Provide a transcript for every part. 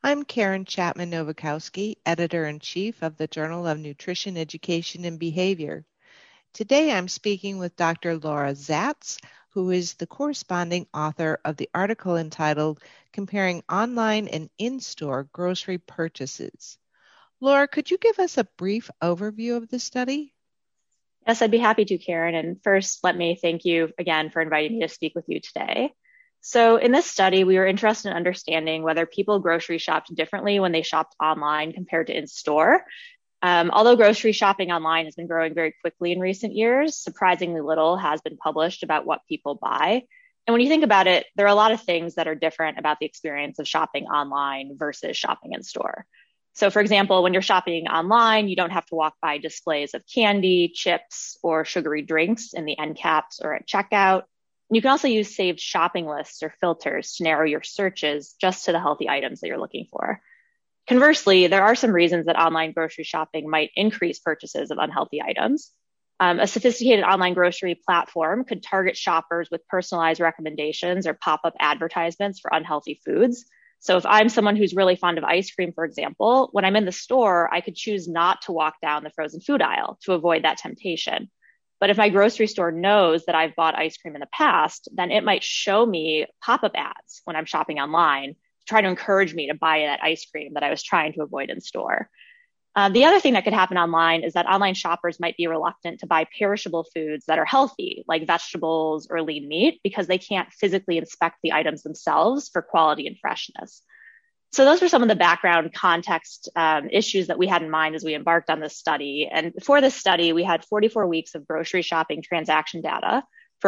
I'm Karen Chapman Nowakowski, Editor-in-Chief of the Journal of Nutrition, Education, and Behavior. Today I'm speaking with Dr. Laura Zatz, who is the corresponding author of the article entitled Comparing Online and In-Store Grocery Purchases. Laura, could you give us a brief overview of the study? Yes, I'd be happy to, Karen. And first, let me thank you again for inviting me to speak with you today. So in this study, we were interested in understanding whether people grocery shopped differently when they shopped online compared to in-store. Although grocery shopping online has been growing very quickly in recent years, surprisingly little has been published about what people buy. And when you think about it, there are a lot of things that are different about the experience of shopping online versus shopping in store. So for example, when you're shopping online, you don't have to walk by displays of candy, chips, or sugary drinks in the end caps or at checkout. You can also use saved shopping lists or filters to narrow your searches just to the healthy items that you're looking for. Conversely, there are some reasons that online grocery shopping might increase purchases of unhealthy items. A sophisticated online grocery platform could target shoppers with personalized recommendations or pop-up advertisements for unhealthy foods. So if I'm someone who's really fond of ice cream, for example, when I'm in the store, I could choose not to walk down the frozen food aisle to avoid that temptation. But if my grocery store knows that I've bought ice cream in the past, then it might show me pop-up ads when I'm shopping online to try to encourage me to buy that ice cream that I was trying to avoid in store. The other thing that could happen online is that online shoppers might be reluctant to buy perishable foods that are healthy, like vegetables or lean meat, because they can't physically inspect the items themselves for quality and freshness. So those were some of the background context issues that we had in mind as we embarked on this study. And for this study, we had 44 weeks of grocery shopping transaction data for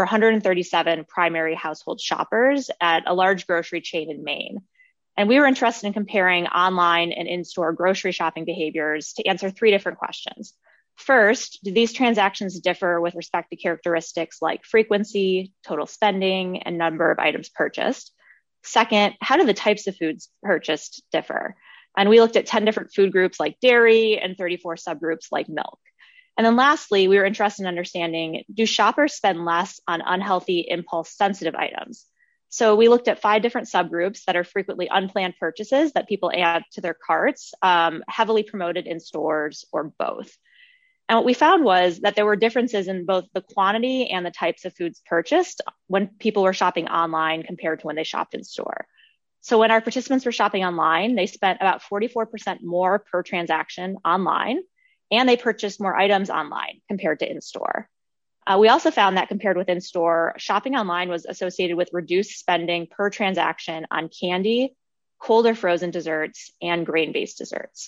137 primary household shoppers at a large grocery chain in Maine. And we were interested in comparing online and in-store grocery shopping behaviors to answer three different questions. First, do these transactions differ with respect to characteristics like frequency, total spending, and number of items purchased? Second, how do the types of foods purchased differ? And we looked at 10 different food groups like dairy and 34 subgroups like milk. And then lastly, we were interested in understanding, do shoppers spend less on unhealthy, impulse-sensitive items? So we looked at 5 different subgroups that are frequently unplanned purchases that people add to their carts, heavily promoted in stores, or both. And what we found was that there were differences in both the quantity and the types of foods purchased when people were shopping online compared to when they shopped in store. So when our participants were shopping online, they spent about 44% more per transaction online, and they purchased more items online compared to in-store. We also found that compared with in-store, shopping online was associated with reduced spending per transaction on candy, cold or frozen desserts, and grain-based desserts.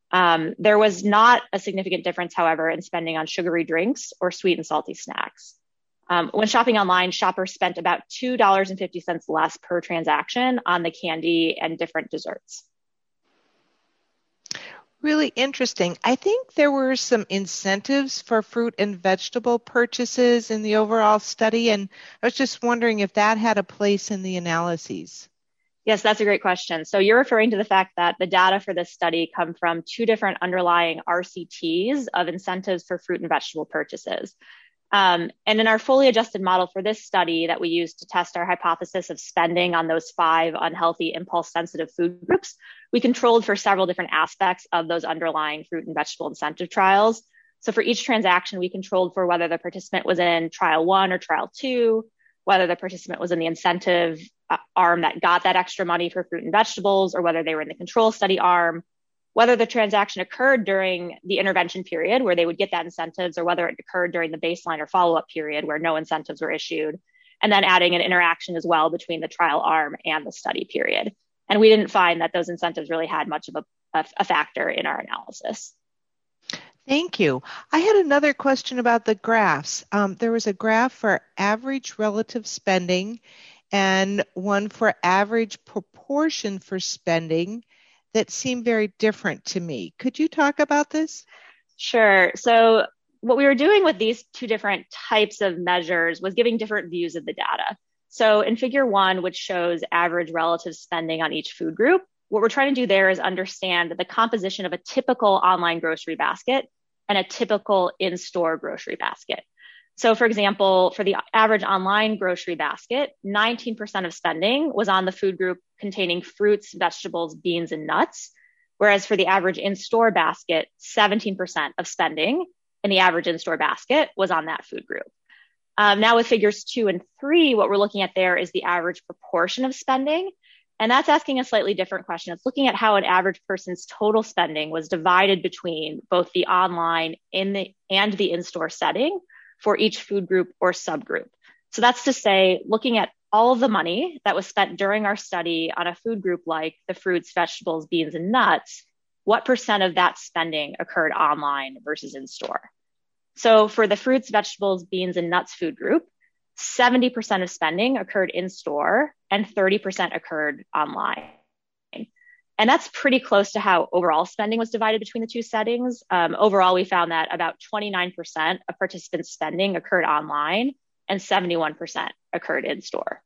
There was not a significant difference, however, in spending on sugary drinks or sweet and salty snacks. When shopping online, shoppers spent about $2.50 less per transaction on the candy and different desserts. Really interesting. I think there were some incentives for fruit and vegetable purchases in the overall study, and I was just wondering if that had a place in the analyses. Yes, that's a great question. So you're referring to the fact that the data for this study come from 2 different underlying RCTs of incentives for fruit and vegetable purchases. And in our fully adjusted model for this study that we used to test our hypothesis of spending on those 5 unhealthy impulse-sensitive food groups, we controlled for several different aspects of those underlying fruit and vegetable incentive trials. So for each transaction, we controlled for whether the participant was in trial 1 or trial 2, whether the participant was in the incentive arm that got that extra money for fruit and vegetables, or whether they were in the control study arm, whether the transaction occurred during the intervention period where they would get that incentives, or whether it occurred during the baseline or follow-up period where no incentives were issued, and then adding an interaction as well between the trial arm and the study period. And we didn't find that those incentives really had much of a factor in our analysis. Thank you. I had another question about the graphs. There was a graph for average relative spending and one for average proportion for spending that seemed very different to me. Could you talk about this? Sure. So what we were doing with these 2 different types of measures was giving different views of the data. So in figure 1, which shows average relative spending on each food group, what we're trying to do there is understand the composition of a typical online grocery basket and a typical in-store grocery basket. So for example, for the average online grocery basket, 19% of spending was on the food group containing fruits, vegetables, beans, and nuts. Whereas for the average in-store basket, 17% of spending in the average in-store basket was on that food group. Now with figures 2 and 3, what we're looking at there is the average proportion of spending. And that's asking a slightly different question. It's looking at how an average person's total spending was divided between both the online and the in-store setting for each food group or subgroup. So that's to say, looking at all of the money that was spent during our study on a food group like the fruits, vegetables, beans, and nuts, what percent of that spending occurred online versus in-store? So for the fruits, vegetables, beans, and nuts food group, 70% of spending occurred in-store and 30% occurred online. And that's pretty close to how overall spending was divided between the two settings. Overall, we found that about 29% of participants' spending occurred online and 71% occurred in-store.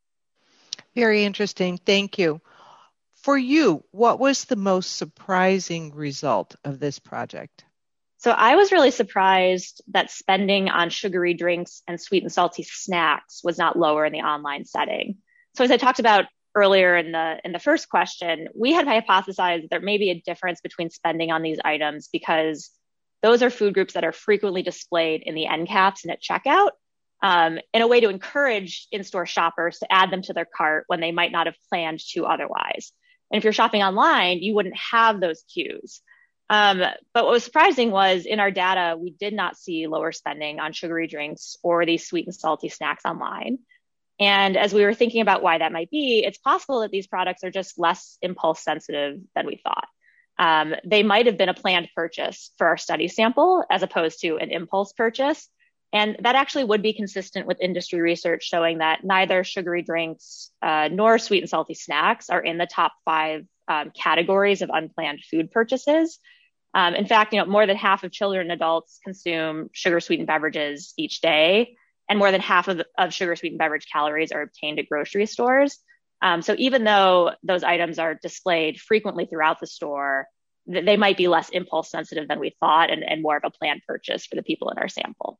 Very interesting. Thank you. For you, what was the most surprising result of this project? So I was really surprised that spending on sugary drinks and sweet and salty snacks was not lower in the online setting. So as I talked about earlier in the first question, we had hypothesized that there may be a difference between spending on these items because those are food groups that are frequently displayed in the end caps and at checkout in a way to encourage in-store shoppers to add them to their cart when they might not have planned to otherwise. And if you're shopping online, you wouldn't have those cues. But what was surprising was in our data, we did not see lower spending on sugary drinks or these sweet and salty snacks online. And as we were thinking about why that might be, it's possible that these products are just less impulse sensitive than we thought. They might have been a planned purchase for our study sample as opposed to an impulse purchase. And that actually would be consistent with industry research showing that neither sugary drinks nor sweet and salty snacks are in the top 5 categories of unplanned food purchases. In fact, more than half of children and adults consume sugar sweetened beverages each day, and more than half of sugar sweetened beverage calories are obtained at grocery stores. So even though those items are displayed frequently throughout the store, they might be less impulse sensitive than we thought and more of a planned purchase for the people in our sample.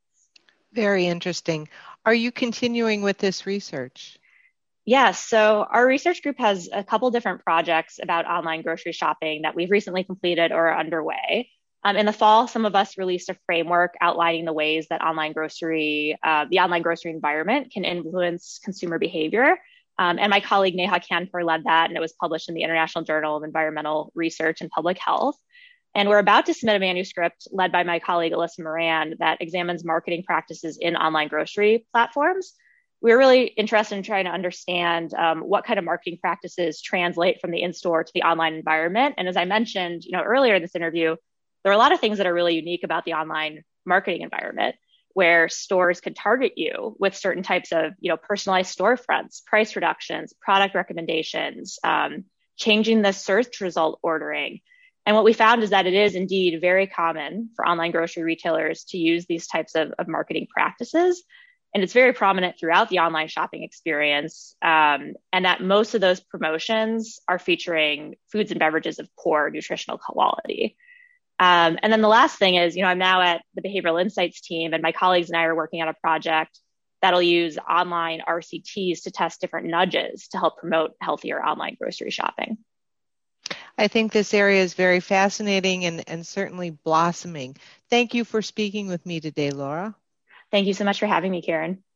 Very interesting. Are you continuing with this research? Yes. So our research group has a couple different projects about online grocery shopping that we've recently completed or are underway. In the fall, some of us released a framework outlining the ways that the online grocery environment can influence consumer behavior. And my colleague Neha Kanpur led that, and it was published in the International Journal of Environmental Research and Public Health. And we're about to submit a manuscript led by my colleague Alyssa Moran that examines marketing practices in online grocery platforms. We're really interested in trying to understand what kind of marketing practices translate from the in-store to the online environment. And as I mentioned, earlier in this interview, there are a lot of things that are really unique about the online marketing environment, where stores can target you with certain types of, personalized storefronts, price reductions, product recommendations, changing the search result ordering. And what we found is that it is indeed very common for online grocery retailers to use these types of marketing practices. And it's very prominent throughout the online shopping experience, and that most of those promotions are featuring foods and beverages of poor nutritional quality. And then the last thing is, I'm now at the Behavioral Insights team, and my colleagues and I are working on a project that'll use online RCTs to test different nudges to help promote healthier online grocery shopping. I think this area is very fascinating and certainly blossoming. Thank you for speaking with me today, Laura. Thank you so much for having me, Karen.